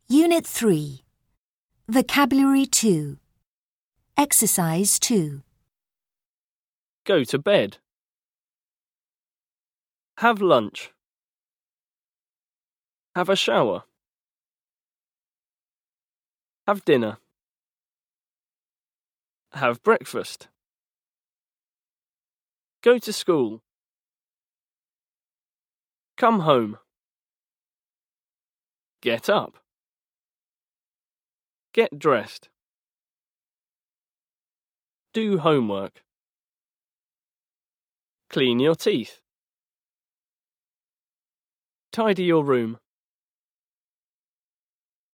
Unit 3. Vocabulary 2. Exercise 2. Go to bed. Have lunch. Have a shower. Have dinner. Have breakfast. Go to school. Come home. Get up. Get dressed. Do homework. Clean your teeth. Tidy your room.